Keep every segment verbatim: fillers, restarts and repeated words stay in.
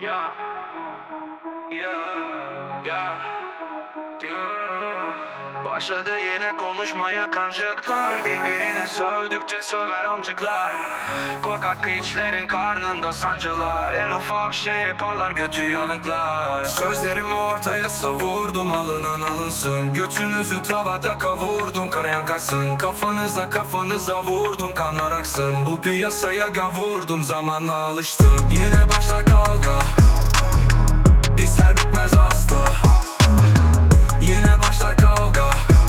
Ya, ya, ya, ya. Başladı yine konuşmaya kancıklar, birbirini sövdükçe söver amcıklar. Korkak piçlerin karnında sancılar, en ufak şey yaparlar götü yanıklar. Sözlerimi ortaya savurdum, alınan alınsın. Götünüzü tavada kavurdum, kanayan kaçsın. Kafanıza kafanıza vurdum, kanlar aksın. Bu piyasaya gavurdum, zamanla alıştım. Yine başlar kavga, bizler bitmez asla. Yine başlar kavga,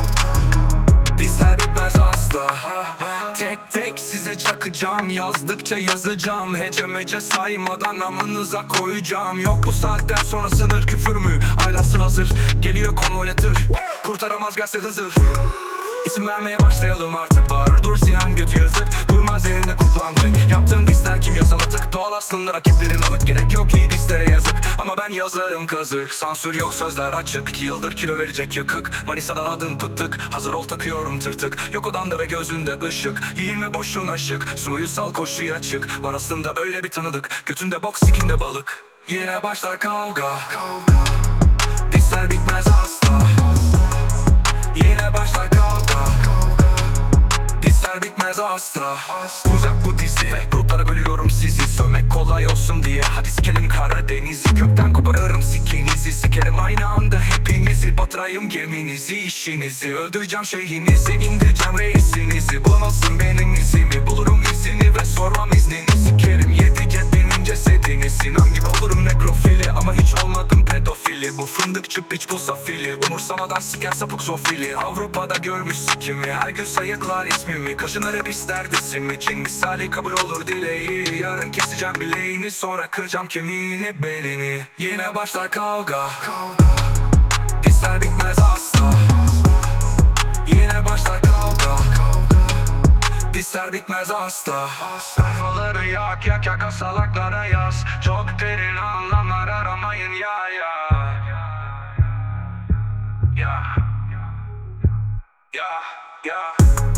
bizler bitmez asla. Tek tek size çakacağım, yazdıkça yazacağım. Hece mece saymadan amınıza koyacağım. Yok bu saatten sonra sınır, küfür mü? Aylası hazır, geliyor konvoyatır. Kurtaramaz gelse Hızır. İsim vermeye başlayalım artık, bağırır dur Sinan götü yazık. Durmaz elinde kullandık, yaptığın bizler kim yazamadık. Doğal aslında rakiplerin alık, gerek yok ki listere yazık. Ama ben yazarım kazık, sansür yok sözler açık. İki yıldır kilo verecek yakık, Manisa'da adım pıttık. Hazır ol takıyorum tırtık, yok odanda ve gözünde ışık. Giyinme boşluğuna şık, suyu sal koşuya çık. Var aslında öyle bir tanıdık, götünde bok sikinde balık. Yine başlar kavga, bizler bitmez asla. Yine başlar kavga, bizler bitmez asla. Uzak bu dizi, gruplara bölüyorum sizi. Sövmek kolay olsun diye, hadi sikelim Karadeniz'i. Kökten koparırım sikinizi, sikerim aynı anda hepinizi. Batırayım geminizi, işinizi, öldüreceğim şeyinizi, indireceğim reisinizi. Bulamazsın benim izimi, bulurum izini ve sormam iznini. Sikerim yedi ceddinin cesedini, Sinan gibi olurum nekrofili. Ama hiç olmadım pedofili, bu fındıkçı piç bu safili. Umursamadan siker sapık zofili, Avrupa'da görmüş sikimi. Her gün sayıklar ismimi, kaşınır hep ister disimi. Çin misali kabul olur dileği, yarın keseceğim bileğini, sonra kıracağım kemiğini belini. Yine başlar kavga, bizler bitmez asla. Yine başlar kavga, bizler bitmez asla. Sayfaları yak yak yak salaklara yaz. Çok derin anlamlar aramayın ya ya. Ya, ya, ya.